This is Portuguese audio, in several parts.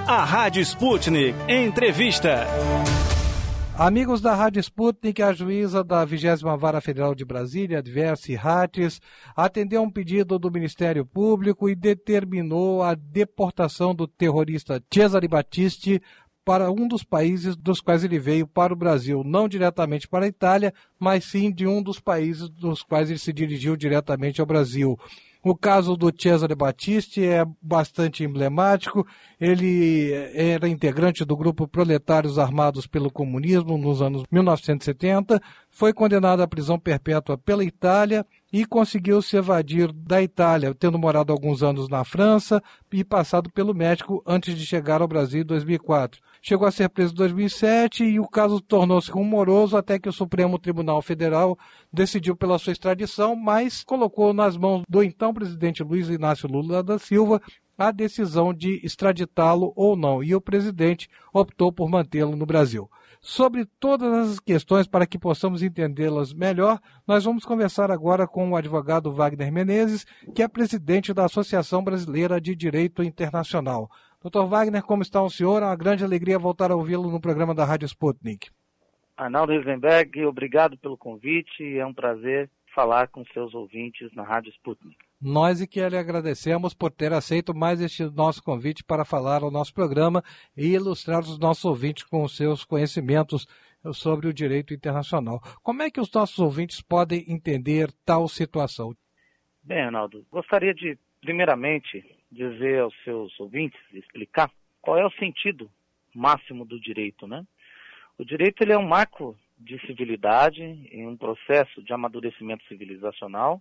A Rádio Sputnik Entrevista. Amigos da Rádio Sputnik, a juíza da 20ª Vara Federal de Brasília, Adversi Rates, atendeu um pedido do Ministério Público e determinou a deportação do terrorista Cesare Battisti para um dos países dos quais ele veio para o Brasil, não diretamente para a Itália, mas sim de um dos países dos quais ele se dirigiu diretamente ao Brasil. O caso do Cesare Battisti é bastante emblemático. Ele era integrante do grupo Proletários Armados pelo Comunismo nos anos 1970, foi condenado à prisão perpétua pela Itália e conseguiu se evadir da Itália, tendo morado alguns anos na França e passado pelo México antes de chegar ao Brasil em 2004. Chegou a ser preso em 2007 e o caso tornou-se rumoroso até que o Supremo Tribunal Federal decidiu pela sua extradição, mas colocou nas mãos do então presidente Luiz Inácio Lula da Silva a decisão de extraditá-lo ou não, e o presidente optou por mantê-lo no Brasil. Sobre todas as questões, para que possamos entendê-las melhor, nós vamos conversar agora com o advogado Wagner Menezes, que é presidente da Associação Brasileira de Direito Internacional. Dr. Wagner, como está o senhor? É uma grande alegria voltar a ouvi-lo no programa da Rádio Sputnik. Arnaldo Risenberg, obrigado pelo convite. É um prazer falar com seus ouvintes na Rádio Sputnik. Nós que lhe agradecemos por ter aceito mais este nosso convite para falar ao nosso programa e ilustrar os nossos ouvintes com os seus conhecimentos sobre o direito internacional. Como é que os nossos ouvintes podem entender tal situação? Bem, Arnaldo, gostaria de, primeiramente, dizer aos seus ouvintes, explicar qual é o sentido máximo do direito, né? O direito ele é um marco de civilidade em um processo de amadurecimento civilizacional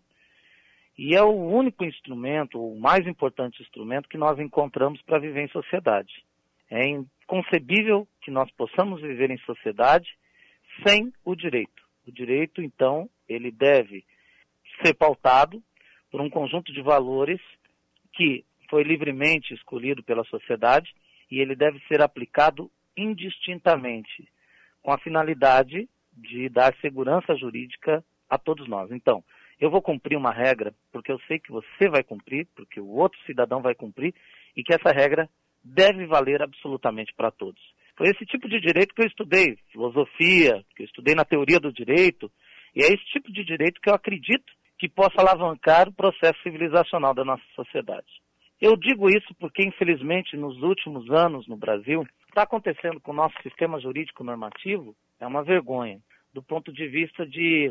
e é o único instrumento, o mais importante instrumento que nós encontramos para viver em sociedade. É inconcebível que nós possamos viver em sociedade sem o direito. O direito, então, ele deve ser pautado por um conjunto de valores que foi livremente escolhido pela sociedade e ele deve ser aplicado indistintamente, com a finalidade de dar segurança jurídica a todos nós. Então, eu vou cumprir uma regra, porque eu sei que você vai cumprir, porque o outro cidadão vai cumprir, e que essa regra deve valer absolutamente para todos. Foi esse tipo de direito que eu estudei, filosofia, que eu estudei na teoria do direito, e é esse tipo de direito que eu acredito que possa alavancar o processo civilizacional da nossa sociedade. Eu digo isso porque, infelizmente, nos últimos anos no Brasil, o que está acontecendo com o nosso sistema jurídico normativo é uma vergonha, do ponto de vista de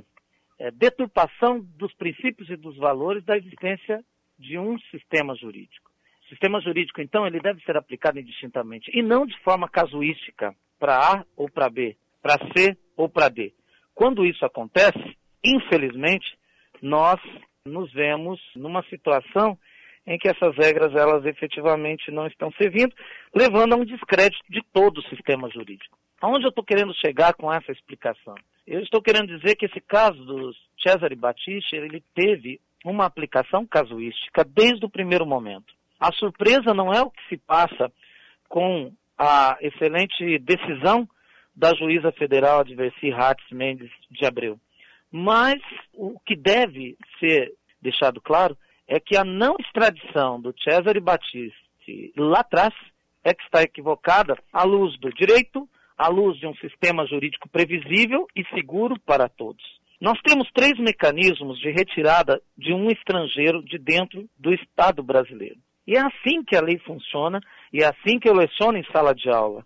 deturpação dos princípios e dos valores da existência de um sistema jurídico. O sistema jurídico, então, ele deve ser aplicado indistintamente, e não de forma casuística, para A ou para B, para C ou para D. Quando isso acontece, infelizmente, nós nos vemos numa situação em que essas regras, elas efetivamente não estão servindo, levando a um descrédito de todo o sistema jurídico. Aonde eu estou querendo chegar com essa explicação? Eu estou querendo dizer que esse caso do Cesare Battisti, ele teve uma aplicação casuística desde o primeiro momento. A surpresa não é o que se passa com a excelente decisão da juíza federal Adversi Rates Mendes de Abreu, mas o que deve ser deixado claro é que a não extradição do Cesare Battisti lá atrás é que está equivocada à luz do direito, à luz de um sistema jurídico previsível e seguro para todos. Nós temos 3 mecanismos de retirada de um estrangeiro de dentro do Estado brasileiro. E é assim que a lei funciona e é assim que eu leciono em sala de aula,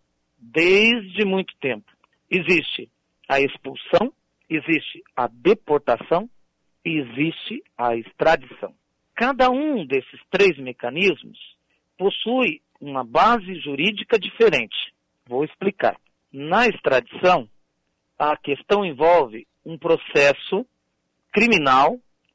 desde muito tempo. Existe a expulsão, existe a deportação e existe a extradição. Cada um desses 3 mecanismos possui uma base jurídica diferente. Vou explicar. Na extradição, a questão envolve um processo criminal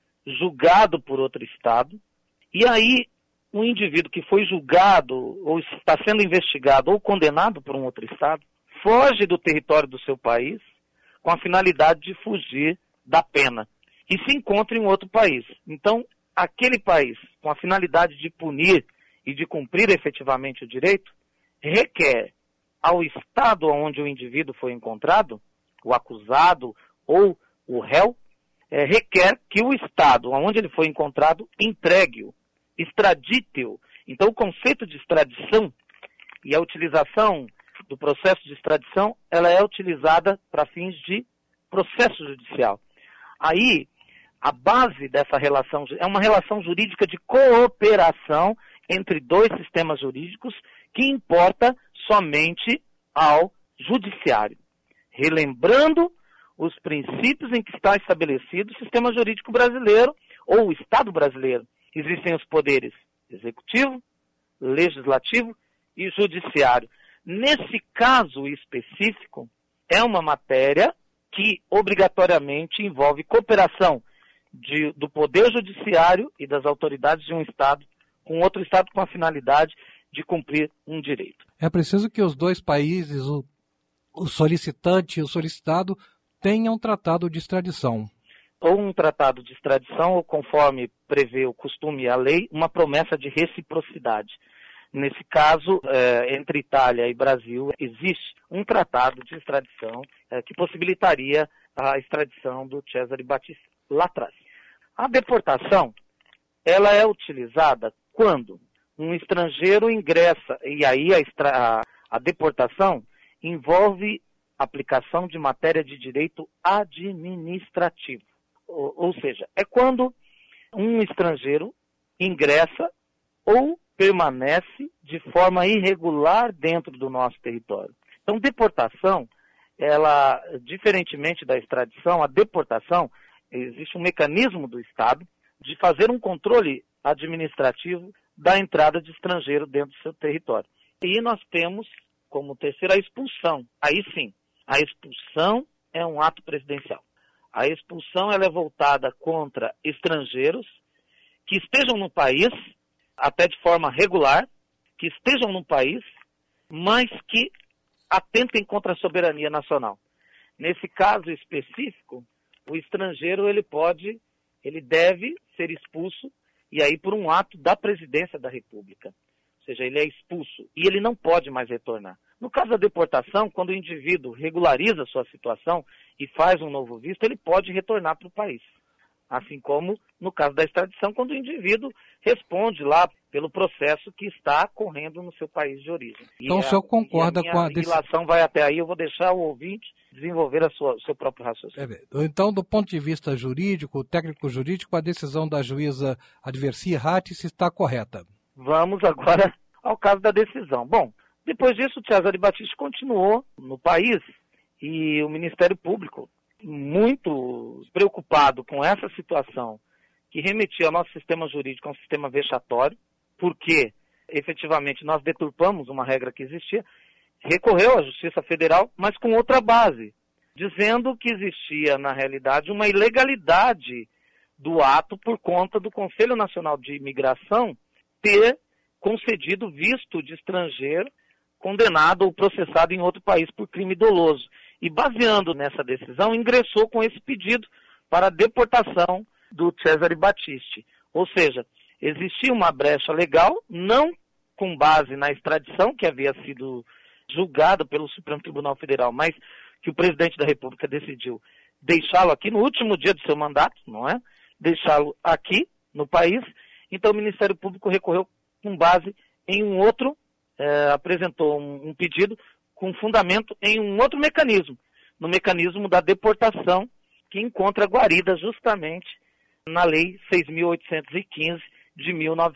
julgado por outro Estado, e aí o indivíduo que foi julgado ou está sendo investigado ou condenado por um outro Estado foge do território do seu país com a finalidade de fugir da pena e se encontra em outro país. Então, aquele país, com a finalidade de punir e de cumprir efetivamente o direito, requer ao Estado onde o indivíduo foi encontrado, o acusado ou o réu, requer que o Estado onde ele foi encontrado entregue-o, extradite-o. Então, o conceito de extradição E a utilização do processo de extradição, ela é utilizada para fins de processo judicial. Aí, a base dessa relação é uma relação jurídica de cooperação entre dois sistemas jurídicos que importa somente ao judiciário. Relembrando os princípios em que está estabelecido o sistema jurídico brasileiro ou o Estado brasileiro. Existem os poderes executivo, legislativo e judiciário. Nesse caso específico, é uma matéria que obrigatoriamente envolve cooperação do Poder Judiciário e das autoridades de um Estado com outro Estado com a finalidade de cumprir um direito. É preciso que os dois países, o solicitante e o solicitado, tenham um tratado de extradição. Ou um tratado de extradição, ou conforme prevê o costume e a lei, uma promessa de reciprocidade. Nesse caso, entre Itália e Brasil, existe um tratado de extradição que possibilitaria a extradição do Cesare Battisti lá atrás. A deportação, ela é utilizada quando um estrangeiro ingressa, e aí a deportação envolve aplicação de matéria de direito administrativo. Ou seja, é quando um estrangeiro ingressa ou permanece de forma irregular dentro do nosso território. Então, deportação, ela, diferentemente da extradição, a deportação, existe um mecanismo do Estado de fazer um controle administrativo da entrada de estrangeiro dentro do seu território. E nós temos, como terceiro, a expulsão. Aí sim, a expulsão é um ato presidencial. A expulsão ela é voltada contra estrangeiros que estejam no país, até de forma regular, que estejam no país, mas que atentem contra a soberania nacional. Nesse caso específico, o estrangeiro ele deve ser expulso, e aí por um ato da presidência da República. Ou seja, ele é expulso e ele não pode mais retornar. No caso da deportação, quando o indivíduo regulariza a sua situação e faz um novo visto, ele pode retornar para o país. Assim como no caso da extradição, quando o indivíduo responde lá pelo processo que está correndo no seu país de origem. Então o senhor concorda com a decisão? A relação vai até aí, eu vou deixar o ouvinte desenvolver o seu próprio raciocínio. Então, do ponto de vista jurídico, técnico-jurídico, a decisão da juíza Adversi Rattis está correta. Vamos agora ao caso da decisão. Bom, depois disso, o Cesare Battisti continuou no país e o Ministério Público, muito preocupado com essa situação que remetia ao nosso sistema jurídico a um sistema vexatório, porque efetivamente nós deturpamos uma regra que existia, recorreu à Justiça Federal, mas com outra base, dizendo que existia, na realidade, uma ilegalidade do ato por conta do Conselho Nacional de Imigração ter concedido visto de estrangeiro condenado ou processado em outro país por crime doloso. E baseando nessa decisão, ingressou com esse pedido para a deportação do Cesare Battisti. Ou seja, existia uma brecha legal, não com base na extradição, que havia sido julgada pelo Supremo Tribunal Federal, mas que o presidente da República decidiu deixá-lo aqui no último dia do seu mandato, não é? Deixá-lo aqui no país. Então o Ministério Público recorreu com base em um outro, apresentou um pedido com fundamento em um outro mecanismo, no mecanismo da deportação, que encontra guarida justamente na Lei 6.815 de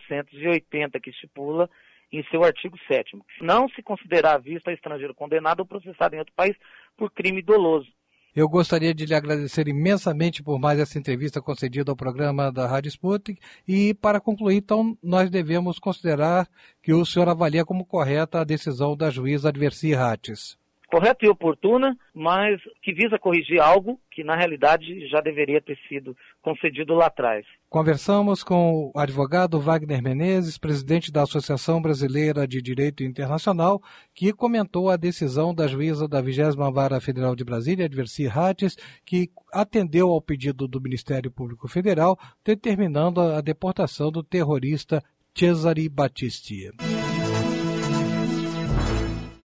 1980, que estipula em seu artigo 7º, não se considerar à vista estrangeiro condenado ou processado em outro país por crime doloso. Eu gostaria de lhe agradecer imensamente por mais essa entrevista concedida ao programa da Rádio Sputnik e, para concluir, então, nós devemos considerar que o senhor avalia como correta a decisão da juíza Adversi Rattis. Correta e oportuna, mas que visa corrigir algo que, na realidade, já deveria ter sido concedido lá atrás. Conversamos com o advogado Wagner Menezes, presidente da Associação Brasileira de Direito Internacional, que comentou a decisão da juíza da 20ª Vara Federal de Brasília, Adversi Rattis, que atendeu ao pedido do Ministério Público Federal, determinando a deportação do terrorista Cesare Battisti.